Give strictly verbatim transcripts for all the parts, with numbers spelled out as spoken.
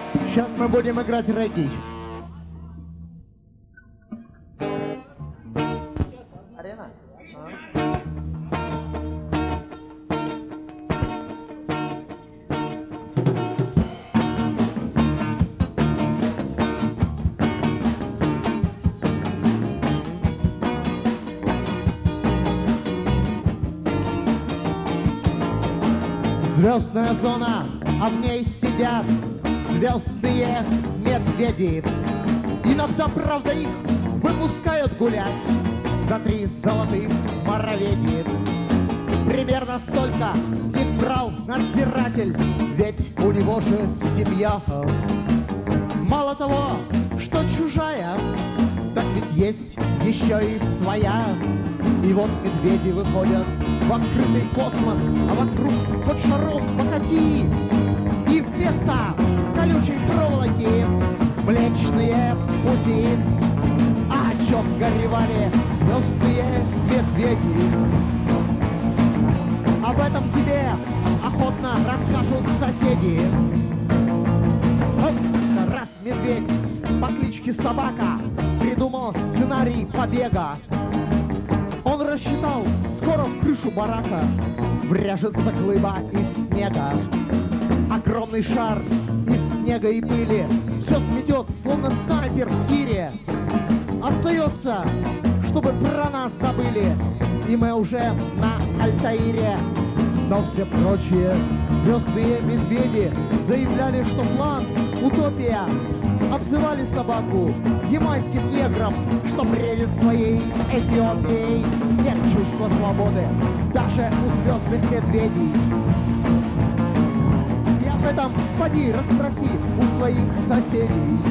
Сейчас мы будем играть регги. Арена? Звездная зона, а в ней сидят звездные медведи. Иногда, правда, их выпускают гулять за три золотых мороведи. Примерно столько с них брал надзиратель, ведь у него же семья. Мало того, что чужая, так ведь есть еще и своя. И вот медведи выходят в открытый космос, а вокруг под шаром покати. И вместо колючей проволоки Млечные пути. А о чем горевали звездные медведи? Об этом тебе охотно расскажут соседи. Вот раз медведь по кличке Собака придумал сценарий побега. Он рассчитал, скоро в крышу барака вряжется глыба из снега. Огромный шар из снега и пыли все сметет, словно снайпер в тире. Остается, чтобы про нас забыли, и мы уже на Альтаире. Но все прочие звездные медведи заявляли, что план — утопия. Обзывали собаку ямайским негром, что бредит своей Эфиопией. Нет чувства свободы даже у звездных медведей. И об этом поди расспроси у своих соседей.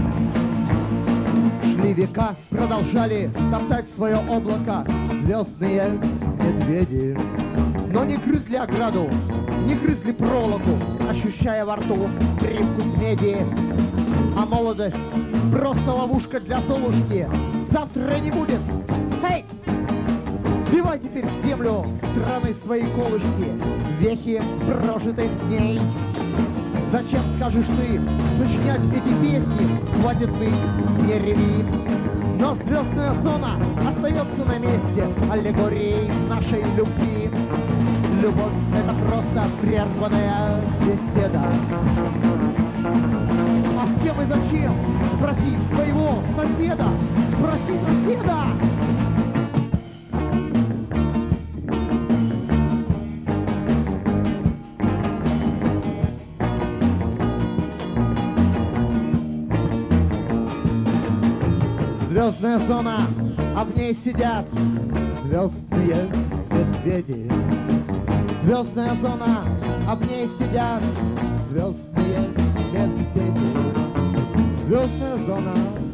Шли века, продолжали топтать свое облако звездные медведи. Но не грызли ограду, не грызли проволоку, ощущая во рту привкус меди. А молодость просто ловушка для Золушки. Завтра не будет. Эй! Вбивай теперь в землю страны свои колышки, вехи прожитых дней. Зачем, скажешь ты, сочинять эти песни? Хватит ты, не реви. Но звездная зона остается на месте аллегорией нашей любви. Любовь — это просто прерванная беседа. А с кем и зачем? Спроси своего соседа. Спроси соседа. Звездная зона, а в ней сидят звездные медведи. Звездная зона, а в ней сидят звездные медведи. Звездная зона.